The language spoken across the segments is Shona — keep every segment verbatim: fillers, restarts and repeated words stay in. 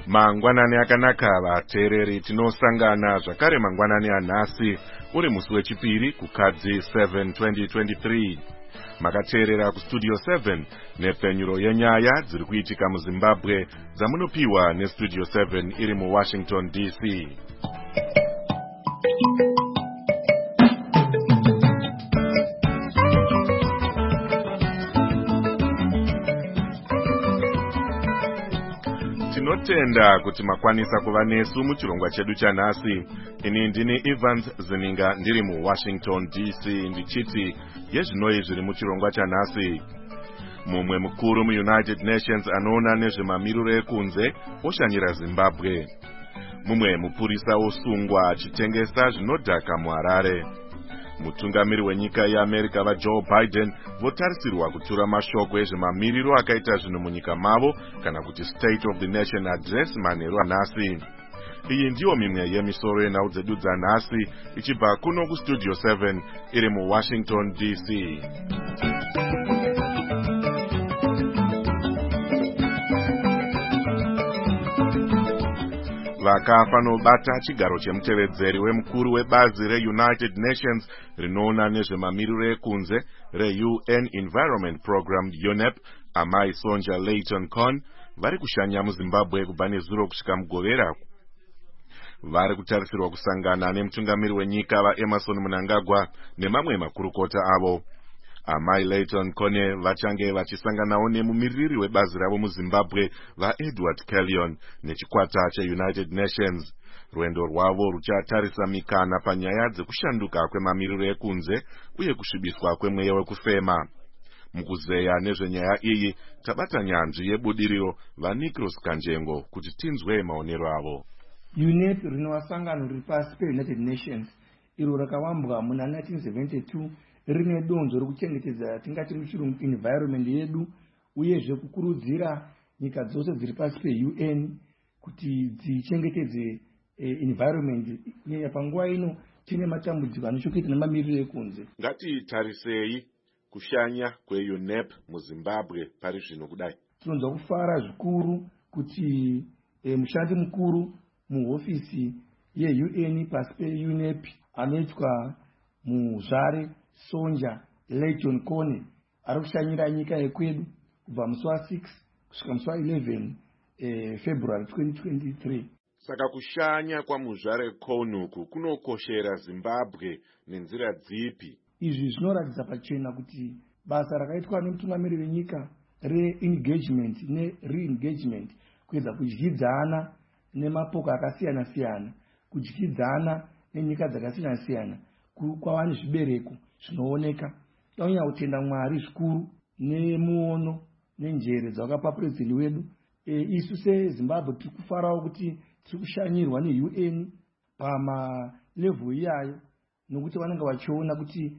Mangwanani akanaka vateereri, tinosangana zvakare mangwanani anhasi uri musi wechipiri kukadzi seven twenty twenty-three. Makateerera kustudio seven nepfenyuro yenyaya dziri kuitika muZimbabwe dzamunopiwa nestudio seven iri muWashington D C. Tinotenda kuti makwanisa kuva nesu muchirongwa chedu chanhasi. Ini ndini Evans Zininga ndiri muWashington D C ndichiti yezvinoi zviri muchirongwa chanhasi. Mumwe mukuru muUnited Nations anoona nezvemamiriro ekunze oshanyira Zimbabwe. Mumwe mupurisa osungwa achitengesa zvinodhaka muHarare. Mutungamiri wenyika yeAmerica vaJoe Biden votarisirwa kutura mashoko ezvemamiriro akaita zvinhu munyika mavo kana kuti State of the Nation Address manheru anhasi. Iyi ndiyo mimwe yemisoro yenhau dzedu dzanhasi ichibva kuno kustudio seven iri muWashington D C. Vakafa nobata chigaro chemutevedzeri wemukuru webazi reUnited Nations rinoona nezvemamiriro ekunze reU N Environment Program U N E P amai Sonja Layton-Conn vari kushanya muZimbabwe kubva nezuro kusvika mugovera. Vari kutarisirwa kusangana nemutungamiri wenyika vaEmerson Mnangagwa nemamwe makurukota avo. Amai Layton-Conn vachange vachisanganawo nemumiriri webazi ravo muZimbabwe vaEdward Kelly nechikwata cheUnited Nations. Rwendo rwavo ruchatarisa mikana panyaya dzekushanduka kwemamiriro ekunze uye kusvibiswa kwemweya wekufema. Mukuzeya nezvenyaya iyi tabata nyanzvi yebudiriro vaNicholas Kanjengo kuti tinzwe maonero avo. U N E P rinova sangano riri pasi peUnited Nations iro rakawambwa muna nineteen seventy-two rine donzo rekuchengetedza tingati muchirungu environment yedu uyezve kukurudzira nyika dzose dziri pasi peU N kuti dzichengetedze eh, environment. Panguva ino tine matambudziko anochokuita nemamiriro ekunze. Ngatitarisei kushanya kweU N E P muZimbabwe pari zvino kudai. Tinonzwa kufara zvikuru kuti eh, mushandi mukuru muhofisi yeU N pasi peU N E P anoitwa muZvare Sonja Layton-Conn ari kushanyira nyika yekwedu kubva musi wa six kusvika musi wa eleven eh, February twenty twenty-three. Saka kushanya kwaMuzvare Conn uku kunokoshera Zimbabwe nenzira dzipi? Izvi zvinoratidza pachena kuti basa rakaitwa nemutungamiri wenyika re-engagement ne-re-engagement kuedza kudyidzana nemapoka akasiyana siyana, kudyidzana nenyika dzakasiyana siyana kwava nezvibereko zvinooneka. Taunya kutenda Mwari zvikuru nemuono nenjere dzakapa president wedu. E, isu seZimbabwe tiri kufarawo kuti tiri kushanyirwa neU N pama level iyayo nokuti vanenge vachiona kuti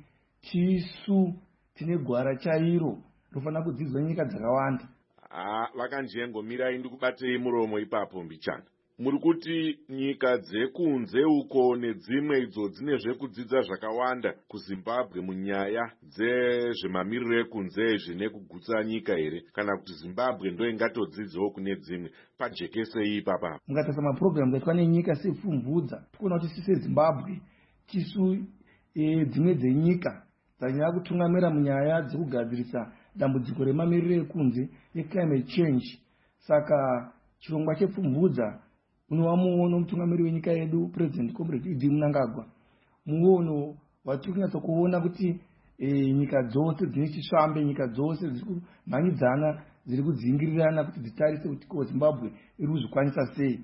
tisu tine gwara chairo rofana kudzidzwa nyika dzakawanda. Ah, vakanjengomirai ndikubatei muromo ipapo mbichana. Muri kuti nyika dzekunze uko nedzimwe idzo dzine zvekudzidza zvakawanda kuZimbabwe munyaya dzezvemamiriro ekunze zvine kugutsa nyika here, kana kuti Zimbabwe ndo ingatodzidzawo kune dzimwe pajekesei ipapa? Mungatarisa maprogramu aitwa nenyika sepfumvudza, tikuona kuti sise Zimbabwe tisu e, dzimwe dzenyika dzanyanya kutungamira munyaya dzekugadzirisa dambudziko remamiriro ekunze eclimate change. Saka chirongwa chepfumvudza unova muono mutungamiri wenyika yedu President Comrade Idi Mnangagwa, muono watiri kunyatsa kuona kuti e, nyika dzose dzine chisvambe, nyika dzose dziri kumhanyidzana, dziri kudzingirirana kuti dzitarise kuti ko Zimbabwe iri kuzvikwanisa sei.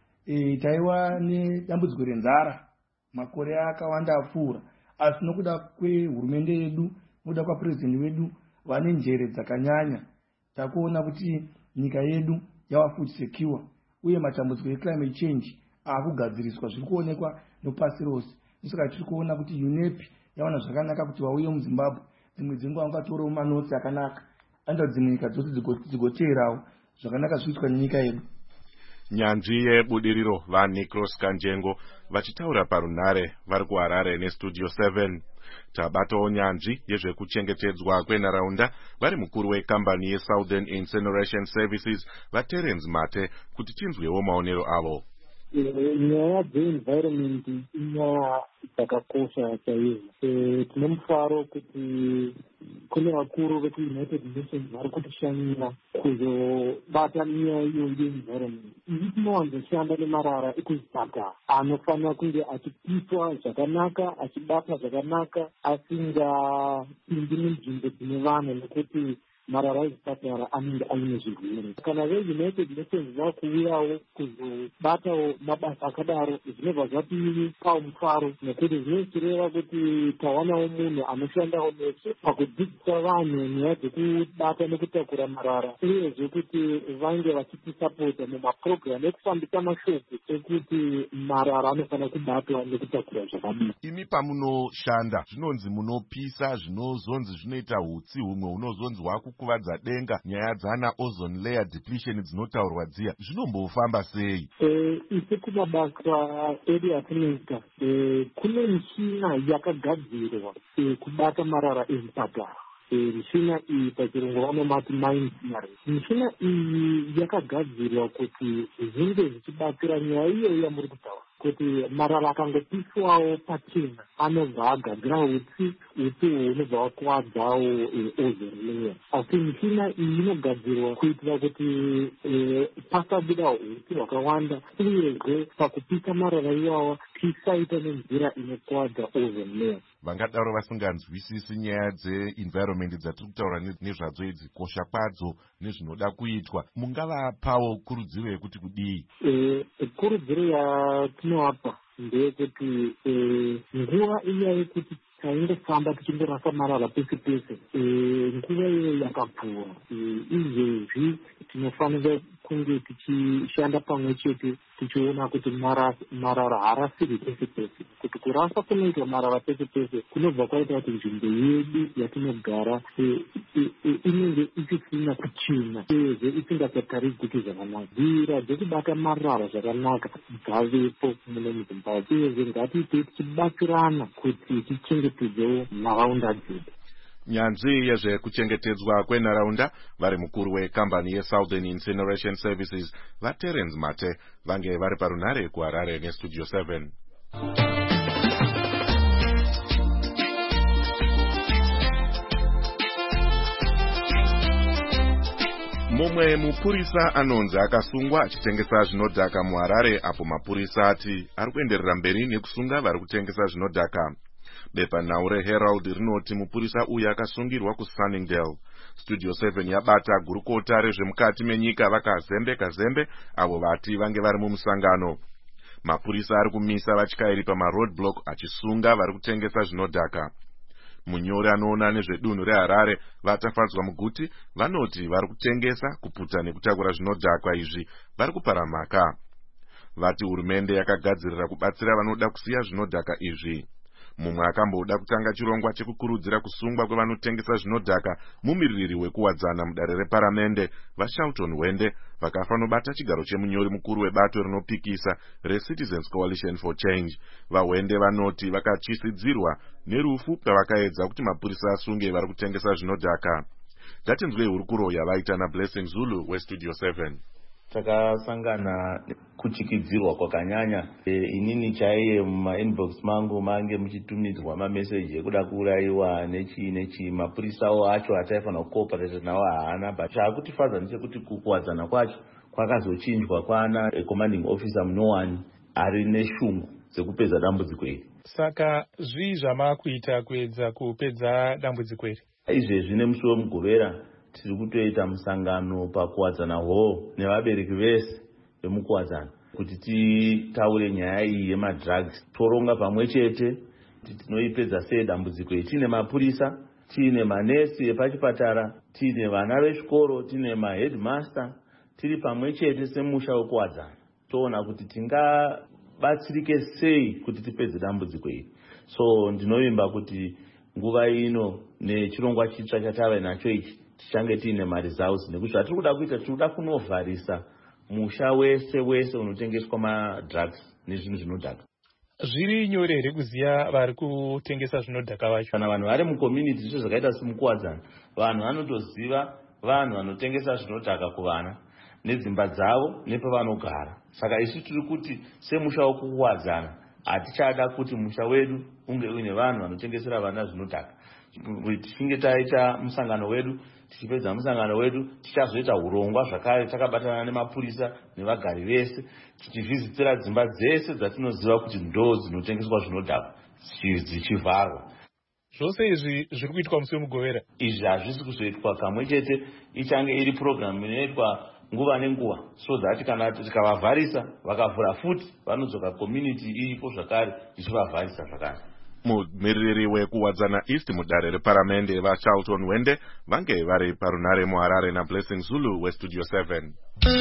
E, taiwa nedambudziko renzara makore akawanda apfuura, asi nokuda kwehurumende yedu, nokuda kwapresident wedu vane njere dzakanyanya, takuona kuti nyika yedu yava food secure uye matambudziko eclimate change akugadziriswa zviri kuonekwa nopasi rose. Saka tiri kuona kuti U N E P yawana zvakanaka kuti vauye muZimbabwe. Dzimwe dzenguva vangatorawo manotsi akanaka anoita dzimwe nyika dzose dzigoteerawo zvakanaka zvinoitwa nenyika yedu. Nyanzvi yebudiriro vaNicros Kanjengo vachitaura parunhare vari kuHarare neStudio seven. Tabatawo nyanzvi yezvekuchengetedzwa kwenharaunda vari mukuru wekambani yeSouthern Incineration Services vaTerence Mate kuti tinzwewo maonero avo. Nyaya dzeenvironment inyaya dzakakosha chaizvo. Tine mufaro kuti kune vakuru vekuUnited Nations vari kutishanyira kuzobata nyaya iyo yeenvironment. Izi tinowanzoshanda nemarara ekuzipatara anofanira kunge achipiswa zvakanaka, achibatwa zvakanaka, asingapindi munzvimbo dzine vanhu nekuti marara ezvipatara anenge aine zvirwere. Kana veUnited Nations vakuuyawo kuzobatawo mabasa akadaro, zvinobva zvatipawo mufaro nekuti zvinotireva kuti tawanawo munhu anoshandawo nesu pakudzidzisa vanhu nyaya dzekubata nekutakura marara, uyezve kuti vange vachitisapota mumapurogiramu ekufambisa mashoko ekuti marara anofanira kubatwa nekutakura zvakadii. Imi pamunoshanda zvinonzi munopisa, zvinozonzi zvinoita hutsi, humwe hunozonzi hwakukuvadza denga, nyaya dzana ozone layer depletion dzinotaurwa dziya, zvinombofamba sei? Isi kumabasa edu atinoita kune michina yakagadzirwa kubata marara ezvipatara. Michina iyi pachirungu vanomati mine smearing. Michina iyi yakagadzirwa kuti zvinge zvichibatsira nyaya iyo yamuri kutaura, kuti marara akangopiswawo pachena anobva agadzira utsi, utsi hunobva wakuwadzawo ozone layer. Asi michina iyi inogadzirwa kuitira kuti pasabuda utsi hwakawanda, uyezve pakupisa marara iwawa tisaita nenzira inokuwadza ozone layer. Vangadaro vasinganzwisisi nyaya dzeenvironment dzatiri kutaura nezvadzo idzi, kosha kwadzo nezvinoda kuitwa, mungavapawo kurudziro yekuti kudii? Kurudziro yatinovapa ndeyekuti nguva iya yekuti taingofamba tichindorasa marara pese pese, nguva iyo yakapfuura. Izvezvi tinofanira kunge tichishanda pamwe chete tichiona kuti marara harasiri pese pese, kuti kurasa kunoitwa marara pese pese kunobva kwaita kuti nzvimbo yedu yatinogara inenge isisina kuchena, uyezve isingachatarisiki zvakanaka. Nzira dzekubata marara zvakanaka dzavepo muno muZimbabwe, uyezve ngatiite tichibatsirana kuti tichengetedzewo nharaunda dzedu. Nyanzvi yezvekuchengetedzwa kwenharaunda vari mukuru wekambani yeSouthern Incineration Services vaTerence Mate vange vari parunhare kuHarare neStudio seven. Mumwe mupurisa anonzi akasungwa achitengesa zvinodhaka muHarare, apo mapurisa ati ari kuenderera mberi nekusunga vari kutengesa zvinodhaka. Bepanhau reHerald rinoti mupurisa uyu akasungirwa kuSunningdale. Studio seven yabata gurukota rezvemukati menyika vakazembe kazembe avo vati vange vari mumusangano. Mapurisa ari kumisa vatyairi pamaroadblock achisunga vari kutengesa zvinodhaka. Munyori anoona nezvedunhu reHarare vatafadzwa muguti vanoti vari kutengesa, kuputa nekutakura zvinodhakwa izvi vari kupara mhaka. Vati hurumende yakagadzirira kubatsira vanoda kusiya zvinodhaka izvi. Mumwe akamboda kutanga chirongwa chekukurudzira kusungwa kwevanotengesa zvinodhaka mumiririri wekuwadzana mudare reparamende vaShelton Wende vakafanobata chigaro chemunyori mukuru webato rinopikisa reCitizens Coalition for Change. VaWende vanoti vakachisidzirwa nerufu pavakaedza kuti mapurisa asunge vari kutengesa zvinodhaka. Ngatinzwei hurukuro yavaita naBlessing Zulu weStudio seven. Takasangana kuchikidzirwa kwakanyanya. E, inini chaiye mumainbox mangu mange muchitumidzwa mameseji ekuda kuurayiwa nechi nechi. Mapurisawo acho ataifanira kucooperate nawo haana, but chaakutifadza ndechekuti kukuwadzana kwacho kwakazochinjwa kwana commanding officer munowani ari neshungu dzekupedza dambudziko iri. Saka zvii zvamakuita kuedza kupedza dambudziko iri? Izvezvi nemusi wemugovera tiri kutoita musangano pakuwadzana hwo nevabereki vese vemukuwadzana kuti titaure nyaya iyi yemadrugs, toronga pamwe chete kuti tinoipedza sei dambudziko iri. Tine mapurisa, tine manesi epachipatara, tine vana vezvikoro, tine maheadmaster, tiri pamwe chete semusha wekuwadzana toona kuti tingabatsirike sei kuti tipedze dambudziko iri. So ndinovimba kuti nguva ino nechirongwa chitsva chatava nacho ichi tichange tiine maresults, nekuti zvatiri kuda kuita tiri kuda kunovharisa musha wese wese unotengeswa madrugs nezvinhu zvinodhaka. Zviri nyore here kuziva vari kutengesa zvinodhaka vacho? Kana vanhu vari mucommunity zviro zvakaita semukuwadzana, vanhu vanotoziva vanhu vanotengesa zvinodhaka kuvana nedzimba dzavo nepavanogara. Saka isu tiri kuti semusha wokuwadzana hatichada kuti musha wedu unge uine vanhu vanotengesera vana zvinodhaka. Tichinge taita musangano wedu, tichipedza musangano wedu tichazoita urongwa zvakare takabatana nemapurisa nevagari vese tichivhizitira dzimba dzese dzatinoziva kuti ndo dzinotengeswa zvinodhaka dzichivharwa. Zvose izvi zviri kuitwa musi wemugovera? Izvi hazvisi kuzoitwa kamwe chete, ichange iri program inoitwa nguva nenguva, so that kana tikavavharisa vakavhura futi vanodzoka community iripo zvakare tichivavharisa zvakare. Mumiriri wekuwadzana East mudare reparamende vaCharlton Wende vange vari parunare muHarare naBlessing Zulu weStudio seven.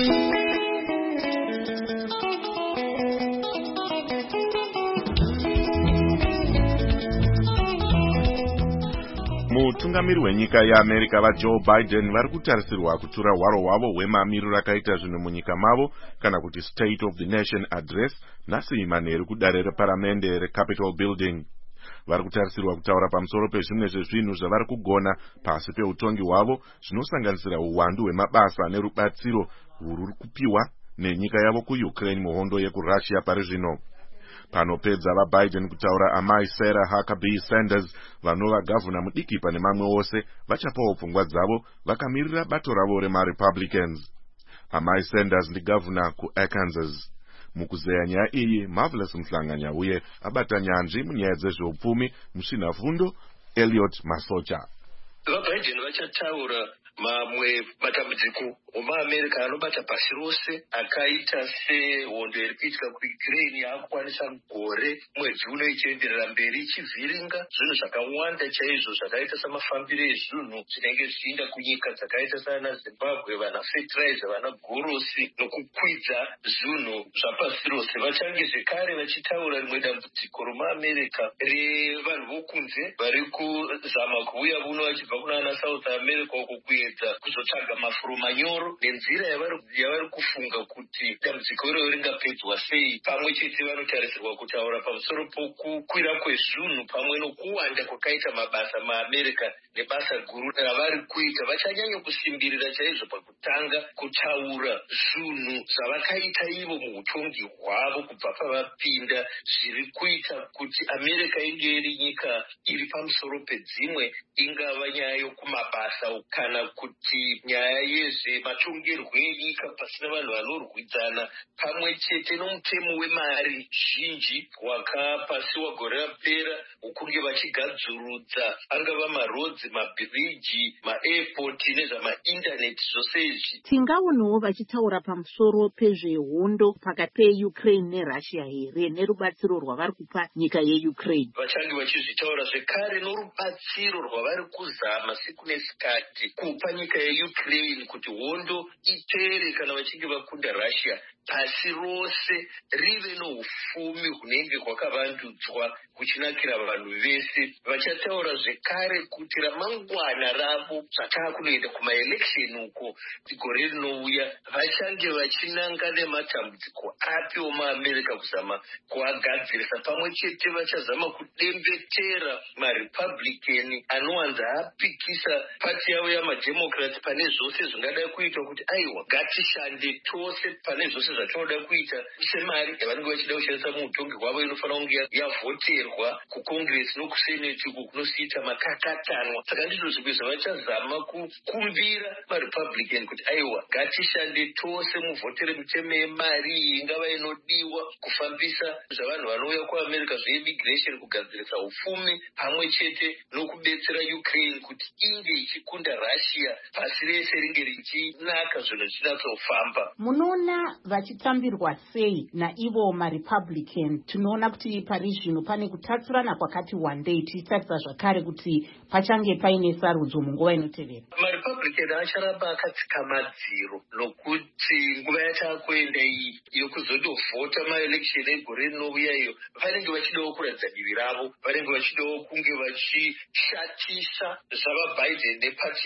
Mutungamiri wenyika yeAmerica vaJoe Biden vari kutarisirwa kutura hwaro hwavo hwemamiriro akaita zvinhu munyika mavo kana kuti State of the Nation Address nhasi manheru kudare reparamende reCapitol Building. Vari kutarisirwa kutaura pamusoro pezvimwe zvezvinhu zvavari kugona pasi peutongi hwavo zvinosanganisira uwandu hwemabasa nerubatsiro rwuri kupiwa nenyika yavo kuUkraine muhondo yekuRussia pari zvino. Panopedza vaBiden kutaura, amai Sarah Huckabee Sanders vanova gavhuna mudiki pane mamwe wose vachapawo pfungwa dzavo vakamirira bato ravo remaRepublicans. Amai Sanders ndigavhuna kuArkansas. Mukuzeya nyaya iyi Marvelous Mhlanganya uye abata nyanzvi munyaya dzezveupfumi musvinafundo Elliot Masocha. VaBiden vachataura mamwe matambudziko omaAmerica anobata pasi rose akaita sehondo iri kuitika kuUkraine yaakukwanisa gore mwedzi uno ichienderera mberi ichivhiringa zvinhu zvakawanda chaizvo zvakaita samafambiro ezvinhu zvinenge zvichiinda kunyika dzakaita sana Zimbabwe, vana fertilizer, vana gorosi nokukwidza zvinhu zvapasi rose. Vachange zvekare vachitaura rimwe dambudziko romaAmerica revanhu vokunze vari kuzama kuuya kuno vachibva kunana South America uko kuedza kuzotsvaga mafuro manyoro nenzira yavari kufunga kuti dambudziko iroro ringapedzwa sei. Pamwe chete vanotarisirwa kutaura pamusoro pokukwira kwezvinhu pamwe nokuwanda kwakaita mabasa maAmerica nebasa guru ravari kuita. Vachanyanya kusimbirira chaizvo pakutanga kutaura zvinhu zvavakaita ivo muutongi hwavo kubva pavapinda zviri kuita kuti America inge iri nyika iri pamusoro pedzimwe, ingava nyaya yokumabasa kana kuti nyaya yezvematongerwo enyika pasina vanhu vanorwidzana, pamwe chete nomutemo wemari zhinji wakapasiwa gore rapera wokunge vachigadzurudza angava marodzi, mabhiriji, maairport nezvamaindaneti zvose izvi. Tingaonawo vachitaura pamusoro pezvehondo pakati peUkraine neRussia here nerubatsiro rwavari kupa nyika yeUkraine. Vachange vachizvitaura zvekare norubatsiro rwavari kuzama siku nesikati kupa nyika yeUkraine kuti hondo ipere kana vachinge vakunda Russia, pasi rose rive noufumi hunenge hwakavandudzwa kuchinakira vanhu vese. Vachataura zvekare kuti ramangwana ravo zvakava kunoenda kumaelection uko gore rinouya vachange vachinanga nematambudziko api omaAmerica kuzama kuagadzirisa. Pamwe chete vachazama kudembetera maRepublican anowanza apikisa pati yavo yamademocrats pane zvose zvingada kuitwa kuti aiwa ngatishande tose pane zvose zvatinoda kuita semari yavanenge vachida kushandisa muutongi hwavo inofanira kunge yavhoterwa kucongress nokuseneti uko kunosiita makakatanwa. Saka ndizvo zvimwe zvavachazama kukumbira maRepublican kuti aiwa ngatishande tose muvhotere mitemo yemari iyi ingava inodiwa kufambisa zvavanhu vanouya kuAmerica zveimmigration, kugadzirisa ufumi pamwe chete nokubetsera Ukraine kuti inge ichikunda Russia, pasi rese ringe richinaka zvinhu zvichinyatsofamba. Munoona vachitambirwa sei naivo maRepublican? Tinoona kuti pari zvino pane kutatsurana kwakati wandei, tichitarisa zvakare kuti pachange paine sarudzo munguva inotevera. MaRepublican acharamba akatsika madziro nokuti nguva yatakuenda iyi yokuzondovhota maelection egore rinouya iyo vanenge vachidawo kuratidza divi ravo, vanenge vachidawo kunge vachishatisa zvavaBiden nepati yavo pamwe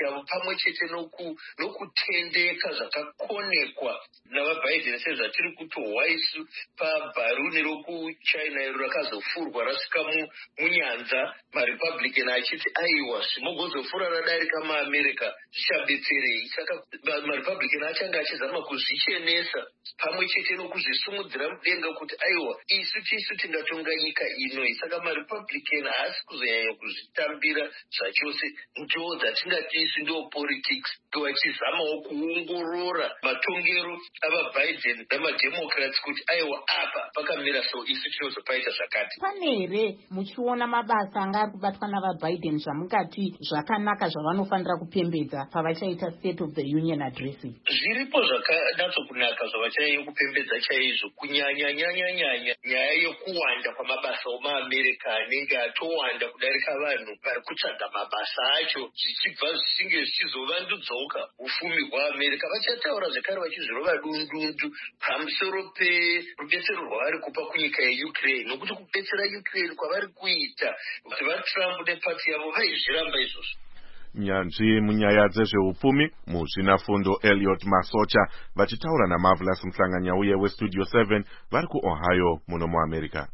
pamwe chete nokutendeka zvakakonekwa navaBiden sezvatiri kutohwa isu pabharuni rokuchina iro rakazofurwa rasvika munyanza, maRepublican achiti aiwa zvimogozofura radarika maAmerica zvichabetserei. Saka maRepublican achanga achizama kuzvichenesa pamwe chete nokuzvisumudzira mudenga kuti aiwa isu tisu tingatonga nyika inoi. Saka maRepublican haasi kuzonyanya kuzvitambira zvachose, ndo dzatingati isu ndo politics, vachizamawo kuongorora matongero avaBiden namaDemocrats kuti aiwa apa pakamira so isu tinozopaita zvakati. Pane here muchiona mabasa anga ari kubatwa navaBiden zvamungati zvakanaka zvavanofanira kupembedza pavachaita State of the Union address? Zviripo zvakanatsokunaka zvavachanyanya kupembedza chaizvo, kunyanya nyanya nyanya nyaya yekuwanda kwamabasa omaAmerica anenge atowanda kudarika vanhu vari kutsvaga mabasa acho, zvichibva zvichinge zvichizovandudzoka ufumi hwaAmerica. Vachataura zvekare vachizvirova dundundu pamusoro perubetsero rwavari kupa kunyika yeUkraine, nokuti kubetsera Ukraine kwavari kuita kuti vaTrump nepati yavo vaizviramba izvozvo. Nyanzvi munyaya dzezveupfumi muzvinafundo Elliot Masocha vachitaura naMarvelous Mhlanganyauye weStudio seven vari kuOhio muno muAmerica.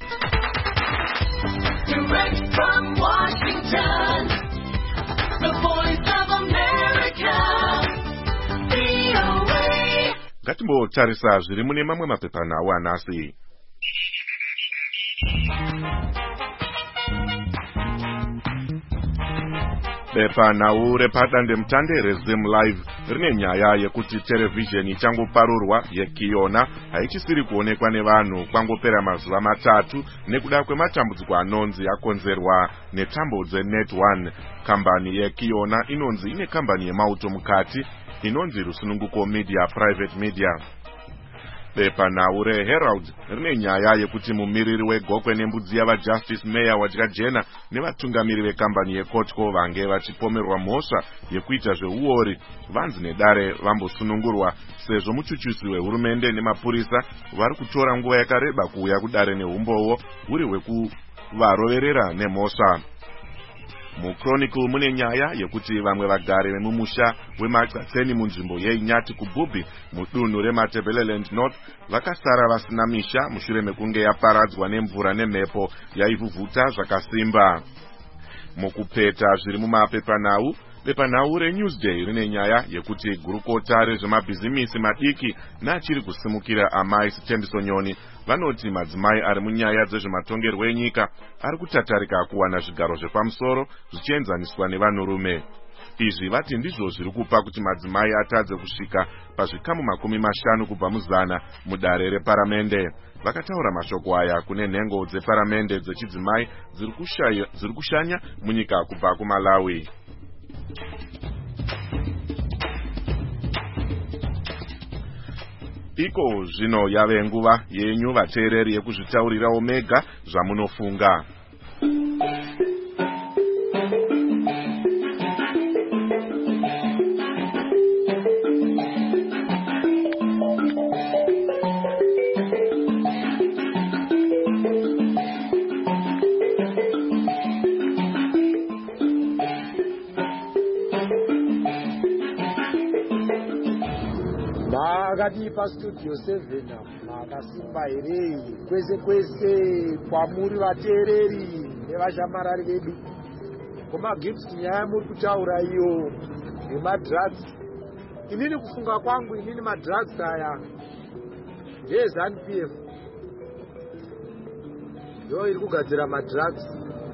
Direct from Washington, the voice of America, V O A. Ngatimbotarisa zviri mune mamwe mapepanhau anasi. Bepanhau repadandemutande reZim Live rine nyaya yekuti terevhizheni ichangoparurwa yeKiona haichisiri kuonekwa nevanhu kwangopera mazuva matatu nekuda kwematambudziko anonzi yakonzerwa netambo dzeNet one. Kambani yeKiona inonzi ine kambani yemauto mukati inonzi Rusununguko Media Private Media. Bepanhau reHerald rine nyaya yekuti mumiriri wegokwe nembudzi yavaJustice Mayor wadyajena nevatungamiri vekambani yeCotco vange vachipomerwa mhosva yekuita zveuori vanzi nedare vambosunungurwa sezvo muchuchusi wehurumende nemapurisa vari kutora nguva yakareba kuuya kudare neumbowo huri hwekuvaroverera nemhosva. MuChronicle mune nyaya yekuti vamwe vagari vemumusha weMatseni munzvimbo yeInyati kuBubi mudunhu reMatabeleland North vakasara vasina misha mushure mekunge yaparadzwa nemvura nemhepo yaivhuvhuta zvakasimba. Mukupeta zviri mumapepanhau, bepanhau reNewsday rine nyaya yekuti gurukota rezvemabhizimisi madiki neachiri kusimukira amai Sithembiso Nyoni vanoti madzimai ari munyaya dzezvematongerwo enyika ari kutatarika kuwana zvigaro zvepamusoro zvichienzaniswa nevanhurume. Izvi vati ndizvo zviri kupa kuti madzimai atadze kusvika pazvikamu makumi mashanu kubva muzana mudare reparamende. Vakataura mashoko aya kune nhengo dzeparamende dzechidzimai dziri kushanya munyika kubva kuMalawi. Iko zvino yave nguva yenyu vateereri yekuzvitaurirawo mega zvamunofunga. Makati paStudio seven makasimba here kwese kwese kwamuri vateereri nevashamarari vedu. Komagibs nyaya muri kutaura iyo nemadrugs, inini kufunga kwangu inini madrugs aya ndeZANU P F yo iri kugadzira madrugs,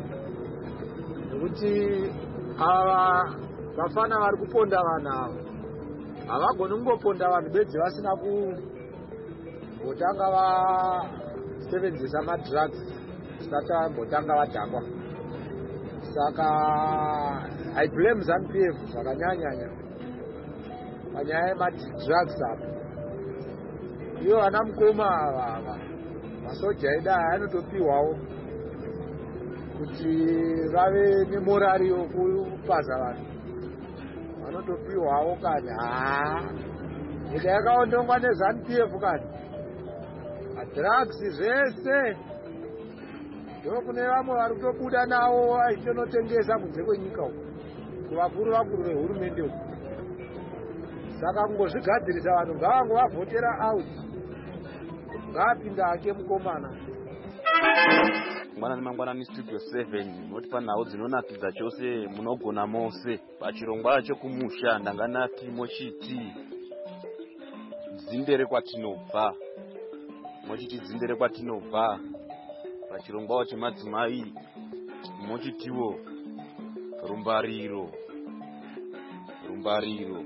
nekuti ava vafana vari kuponda vanhu ava havagoni kungoponda vanhu bedzi vasina kutanga vasevenzesa madrugs zvisati vambotanga vadhakwa. Saka I blame ZANU P F zvakanyanyanya panyaya yemadrugs apa. Iyo vana mukoma ava masoja edu aya anotopiwawo kuti vave nemorari yokupaza vanhu, vanotopiwawo kani haa nyika yakaondongwa neZANU P F kani madrugs zvese ndo kune vamwe vari kutobuda nawo achitotengesa kunze kwenyika uko. kuvakuru vakuru vehurumende uku. Saka kungozvigadzirisa vanhu ngavanguvavhotera out, ngavapinda hake mukomana. Mangwanani mangwanani studio seven noti panhau dzinonakidza chose munogona mose pachirongwa chekumusha ndanganati mochiti dzindere kwatinobva mochiti dzindere kwatinobva pachirongwa chemadzimai mochitiwo rumbariro rumbariro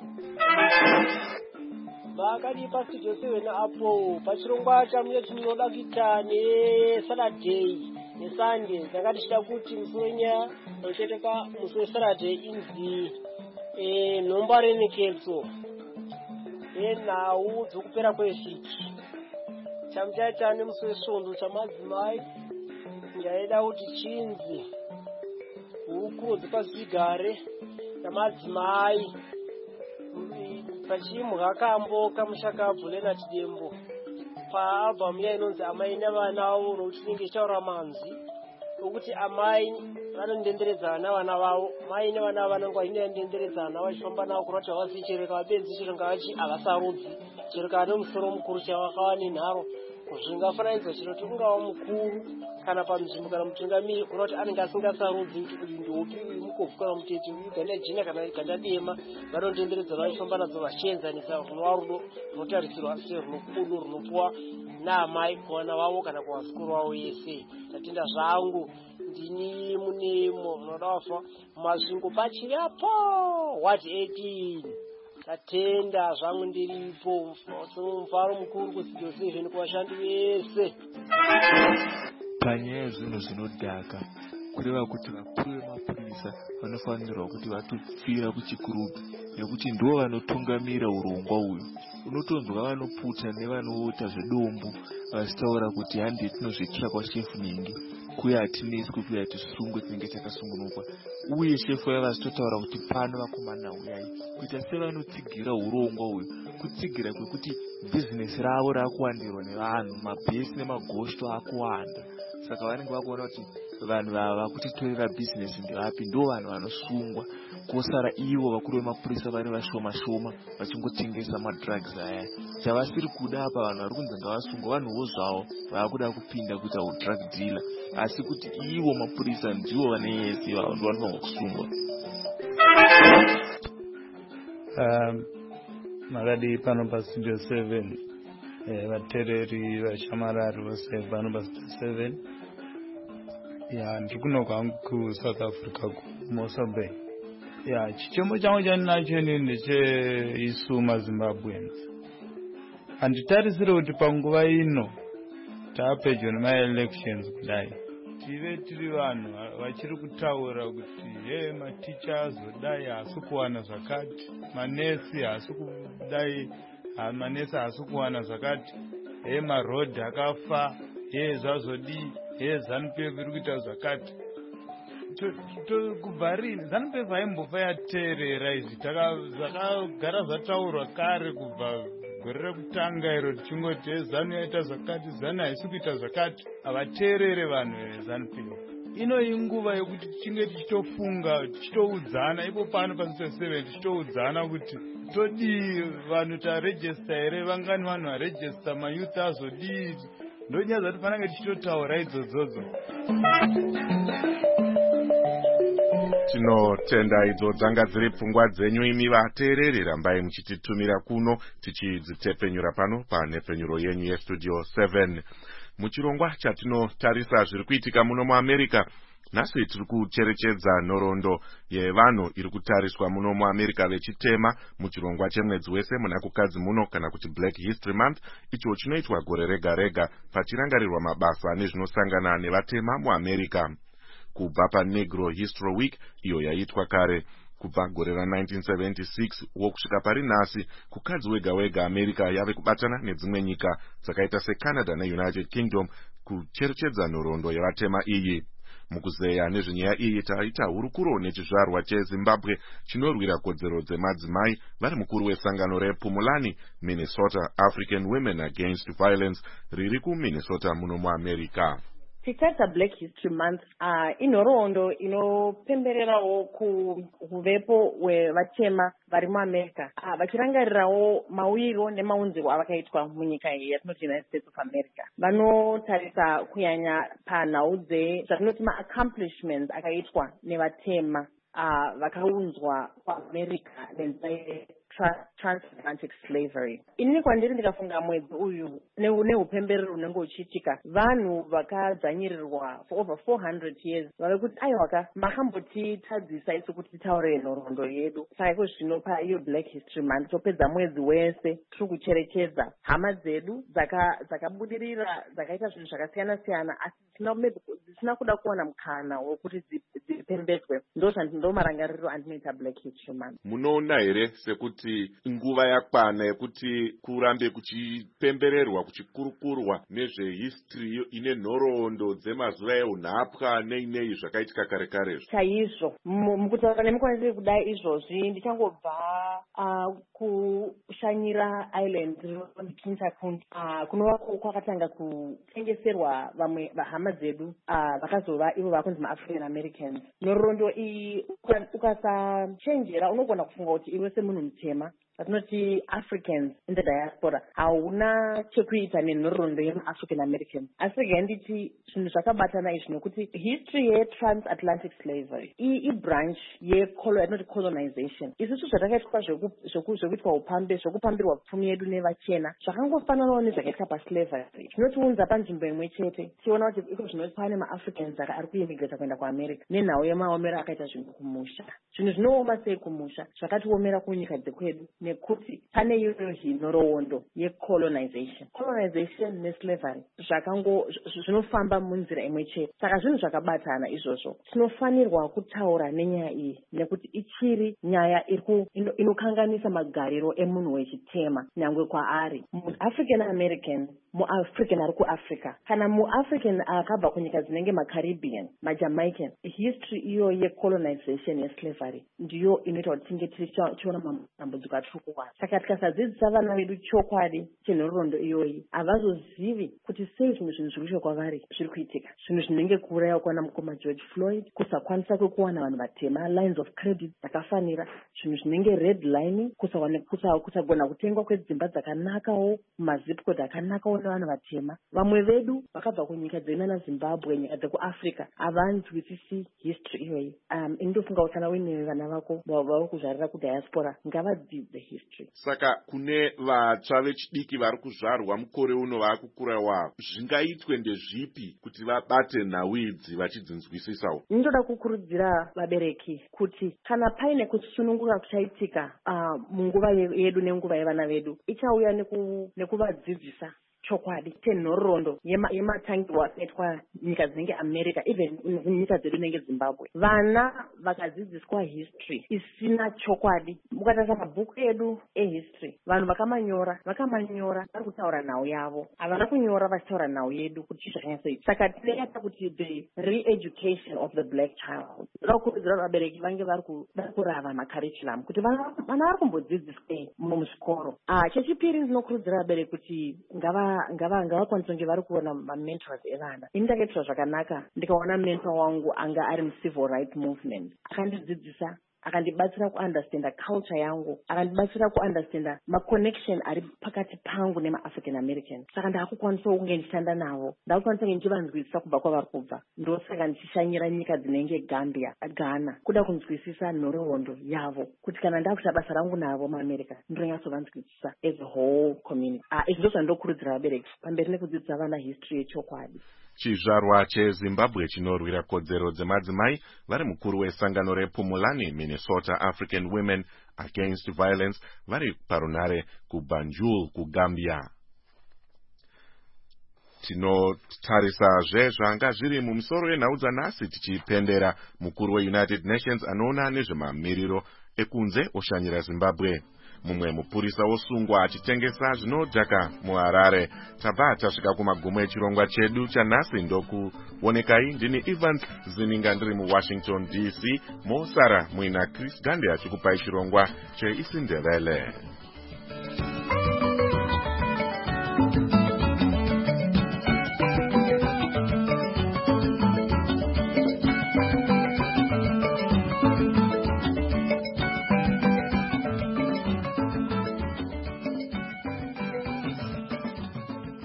vakadipa studio seven apo pachirongwa chamuye tinoda kuita nesaturday nesunday ndakati chida kuti musi wenyaya ucheteka musi wesaturday inzi nhomba renekedzo yenhau dzokupera kwevhiki. chamuchaita nemusi wesvondo chamadzimai ndaida kuti chinzi hurukuro dzepazvigare namadzimai pachimwa kambo kamushakabvu lenati dembo paalbhamu iya inonzi amai nevana vavo nokuti inenge ichitaura manzi okuti amai vanondenderedzana navana vavo, mai nevana vavo vanenge vainendenderedzana vachifamba navo kurati havazivi chereka vabenzi chereka vachi havasarudzi chereka nemusoro mukuru chavakava nenharo zvingafananidzwa chinoti ungava mukuru kana panzvimbo kana mutungamiri kurati anenge asingasarudzi kuti uyu ndopi uyu mukobvu kana mutete uyu ganda jina kana ganda dema vanondenderedzana vachifamba nadzo vachienzanisa runova rudo runotarisirwa serunokudo runopuwa naamai kuvana vavo kana kuvazukuru vavo yese. tatenda zvangu ndini munemo munoda wafa mazvingo pachiyapo ward eighteen tatenda zvangu ndiripo mufaro mukuru kustudio seven kuvashandi vese. panyaya yezvinhu zvinodhaka kureva kuti vakuru vemapurisa vanofanirwa kuti vatopfira kuchikurupi nekuti ndo vanotungamira urongwa uyu. unotonzwa vanoputa nevanoota zvedombo vachitaura kuti handi tinozvitira kwashefu ningi kuye hatineswi kuye hatisungwe tinenge takasungunukwa, uye shefu vaya vachitotaura kuti pano vakomana uyai kuita sevanotsigira urongwa uyu, kutsigira kwekuti bhizinesi ravo raakuwandirwa nevanhu, mabhesi nemagoshto akuwanda. saka vanenge vakuona kuti vanhu vava vakutitorera bhizinesi ndevapi, ndo vanhu vanosungwa kosara ivo vakuru vemapurisa vari vashoma shoma vachingotengesa madrugs aya. chavasiri kuda apa vanhu vari kunzi ngavasungwa vanhuwo zvavo vaakuda kupinda kuita drug dealer, asi kuti ivo mapurisa ndivo vane yese vavo ndo vanofanirwa kusungwa. makadi pano pastudio seven vateereri vashamarari vose pano pastudio seven ya ndiri kuno kwangu kusouth africa kumosa bay. ya chichemo changu chandinacho ini ndecheisu mazimbabweans. handitarisire kuti panguva ino taapedyo nemaelections kudai tive tiri vanhu vachiri kutaura kuti he maticha azodai haasi kuwana zvakati, manesi haasi kudai, manesi haasi kuwana zvakati, he marodhi akafa, he zvazodii, he zanup f iri kuita zvakati. kubva rini zanup f haimbofa yateerera izvi zvakagara zvataurwa kare kubva gore rekutanga iro tichingoti ezanu yaita zvakati, zanu haisi kuita zvakati, havateerere vanhu vezanup f. ino inguva yekuti tichinge tichitofunga tichitoudzana ipo pano pastudio seven tichitoudzana kuti todii, vanhu tarejista here, vangani vanhu varejista, mayuth azodii. ndonyaya dzati fanange tichitotaura idzodzodzo. tinotenda idzo dzanga dziri pfungwa dzenyu imi vateereri. rambai muchititumira kuno tichidzitepenyura pano panhepfenyuro yenyu yestudio seven. muchirongwa chatinotarisa zviri kuitika muno muamerica nhasi tiri kucherechedza nhoroondo yevanhu iri kutariswa muno muamerica vechitema muchirongwa chemwedzi wese muna kukadzi muno kana kuti Black History Month, icho chinoitwa gore rega rega pachirangarirwa mabasa nezvinosangana nevatema muamerica. kubva paNegro History Week iyo yaitwa kare kubva gore ra nineteen seventy-six wokusvika pari nhasi, kukadzi wega wega America yave kubatana nedzimwe nyika dzakaita seCanada neUnited Kingdom kucherechedza nhoroondo yevatema iyi. mukuzeya nezvenyaya iyi taita hurukuro nechizvarwa cheZimbabwe chinorwira kodzero dzemadzimai vari mukuru wesangano rePumulani Minnesota African Women Against Violence riri kuMinnesota muno muAmerica. titarisa Black History Month uh, inhoroondo inopembererawo kuvepo hwevatema vari muamerica uh, vachirangarirawo mauyiro nemaunziro avakaitwa munyika iyi yatinoti United States of America. Vanotarisa kunyanya panhau dzezvatinoti maaccomplishments akaitwa nevatema uh, vakaunzwa kuamerica nenzira transatlantic slavery. Inini kwandiri ndikafunga mwedzi uyu neupemberero unenge uchiitika vanhu vakadzvanyirirwa for over four hundred years vave kuti aiwaka makambotitadzisa isu kuti titaure nhoroondo yedu. Saka iko zvino paiyo Black History Month topedza mwedzi wese tiri kucherechedza hama dzedu dzakabudirira dzakaita zvinhu zvakasiyana siyana asi dzisina kuda kuwana mukana wekuti dzipembedzwe. Ndo marangariro andinoita Black History Month. Munoona here sekuti nguva yakwana yekuti kurambe kuchipembererwa kuchikurukurwa nezvehistory ine nhoroondo dzemazuva eunhapwa neinei zvakaitika kare kare? Chaizvo. Mukutaura nemukwanisi kudai izvozvi ndichangobva uh, kushanyira island Kintakund uh, kunova kwakatanga kutengeserwa vamwe vahama dzedu uh, vakazova ivo vakunzi maAfrican Americans. Nhoroondo iyi ukasachenjera unogona kufunga kuti iwe semunhu mutema vatinoti Africans in the diaspora hauna chekuita nenhoroondo yema-African Americans. Asi genditi zvinhu zvakabatana izvi nokuti history ye-transatlantic slavery i-branch yatinoti colonization. Isusu zvatakaitwa zvekuitwa upambe zvekupambirwa pfumi yedu nevachena zvakangofananawo nezvakaitika paslavery. Zvinotiunza panzvimbo imwe chete tiona kuti iko zvinoti pane ma-Africans ari kuimigrata kuenda kuamerica nenhau yemaomero akaita zvinhu kumusha. Zvinhu zvinooma sei kumusha zvakatiomera kunyika dzekwedu nekuti pane iyoyo nhoroondo yecolonization. Colonization neslavery zvakango zvinofamba munzira imwe chete. Saka zvinhu zvakabatana izvozvo. Tinofanirwa kutaura nenyaya iyi nekuti ichiri nyaya inokanganisa magariro emunhu wechitema nyangwe kwaari mu-African American mu-African ari kuAfrica kana mu-African akabva kunyika dzinenge maCaribbean maJamaican. History iyo yecolonization yeslavery ndiyo inoita kuti tinge tichiona matambudziko atiri kuwana. Saka tikasadzidzisa vana vedu chokwadi chenhoroondo iyoyi havazozivi kuti sei zvinhu zvinhu zvirusho kwavari zviri kuitika. Zvinhu zvinenge kuuraya kuwana mukoma George Floyd, kusakwanisa kwekuwana vanhu vatema lines of credit dzakafanira, zvinhu zvinenge red line, kusagona kutengwa kwedzimba dzakanakawo mumazip code akanakawo nevanhu vatema. Vamwe vedu vakabva kunyika dzenana Zimbabwe, nyika dzekuAfrica havanzwisisi history iyoyi. Um, indofunga kuti kana uine vana vako vari kuzvarira kudiaspora ngavadzidze history. Saka kune vatsva vechidiki vari kuzvarwa mukore uno vaakukura wavo zvingaitwe ndezvipi kuti vabate nhau idzi vachidzinzwisisawo? Ndinoda kukurudzira vabereki kuti kana paine kusununguka kuchaitika uh, munguva yedu nenguva yevana vedu ichauya nekuvadzidzisa chokwadi tenhoroondo yematangirwo akaitwa nyika dzinenge America even nyika dzedu nenge Zimbabwe. Vana vakadzidziswa history isina chokwadi mukatarisa mabhuku edu ehistory vanhu vakamanyora vakamanyora vari kutaura nhau yavo havana kunyora vachitaura nhau yedu kuti chii zvakanyatsoita. Saka tinoita kuti the re-education of the black child tinokurudzira vabereki vange vari kurava macurriculum kuti vana vari kumbodzidziswei muzvikoro. Chechipiri ndinokurudzira vabereki kuti ngava ngava ngavakwanisa kunge vari kuona mamentors evana. Ini ndakaitwa zvakanaka ndikaona mentor wangu anga ari mucivil rights movement akandidzidzisa akandibatsira kuunderstanda culture yangu akandibatsira kuunderstanda maconnection ari pakati pangu nemaAfrican American. Saka ndakukwanisa kunge ndishanda navo ndakukwanisa kunge ndichivanzwisisa kubva kwavari kubva. Ndosaka ndichishanyira nyika dzinenge Gambia, Ghana kuda kunzwisisa nhoroondo yavo kuti kana ndakuita basa rangu navo muAmerica ndinonyatsovanzwisisa as a whole community. Ah, izvi ndizvo ndokurudzira vabereki pamberi nekudzidzisa vana history yechokwadi. Chizvarwa cheZimbabwe chinorwira kodzero dzemadzimai vari mukuru wesangano rePumulani Minnesota African Women Against Violence vari parunare kuBanjul kuGambia. Tinotarisazve zvanga zviri mumusoro wenhau dzanhasi tichipendera mukuru weUnited Nations anoona nezvemamiriro ekunze oshanyira Zimbabwe. Mumwe mupurisa wosungwa achitengesa zvinodhaka muHarare. Tabva tasvika kumagumo echirongwa chedu chanhasi ndokuonekai. Ndini Evans Zininga ndiri muWashington D C. Mosara muina Chris Gande achikupai chirongwa cheIsindebele.